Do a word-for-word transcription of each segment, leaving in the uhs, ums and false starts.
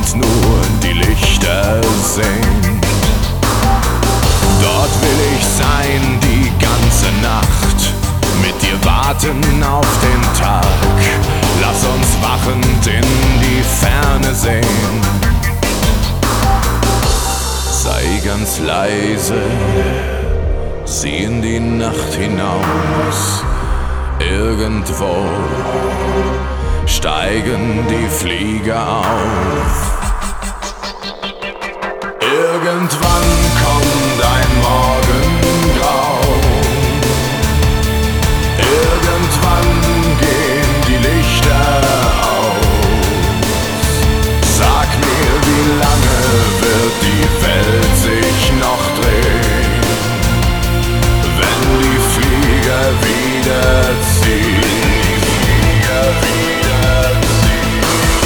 uns nur die Lichter sehen. Dort will ich sein die ganze Nacht, mit dir warten auf den Tag. Lass uns wachend in die Ferne sehen. Sei ganz leise, sieh in die Nacht hinaus. Irgendwo steigen die Flieger auf. Irgendwann kommt ein Morgengrau. Irgendwann gehen die Lichter aus. Sag mir, wie lange wird die Welt sich noch drehen, wenn die Flieger wieder ziehen? Die Flieger wieder ziehen.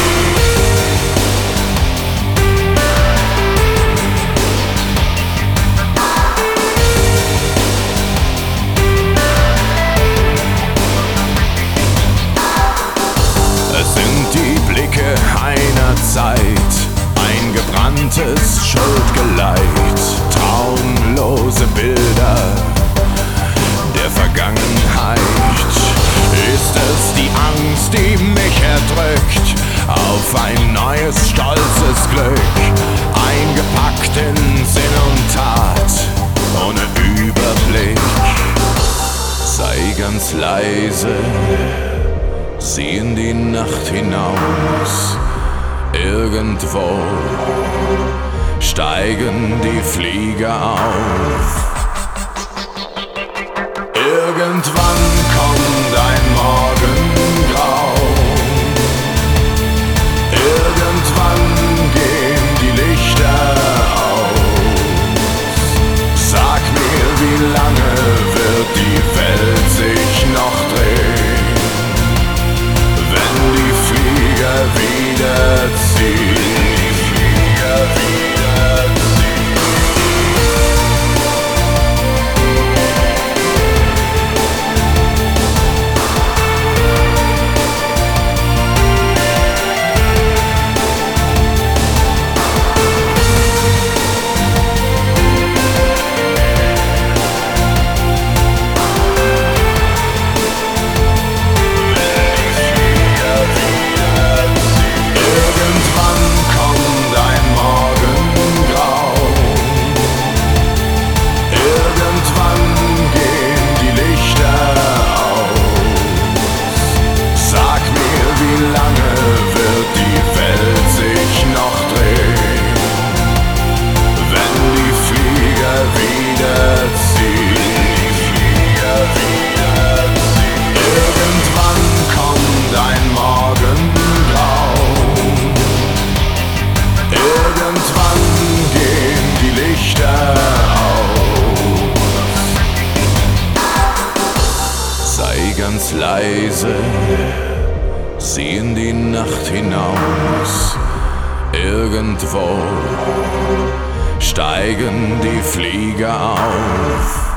Es sind die Blicke einer Zeit, ein gebranntes Schuldgeleit, traumlose Bilder der Vergangenheit. Ist es die Angst, die mich erdrückt, auf ein neues, stolzes Glück, eingepackt in Sinn und Tat, ohne Überblick? Sei ganz leise, sieh in die Nacht hinaus. Irgendwo steigen die Flieger auf. Irgendwann kommt ein Morgengrau. Irgendwann gehen die Lichter aus. Sag mir, wie lange wird die Welt sich noch drehen, wenn die Flieger wieder ziehen? Die Flieger wieder ziehen. Ganz leise, sieh in die Nacht hinaus. Irgendwo steigen die Flieger auf.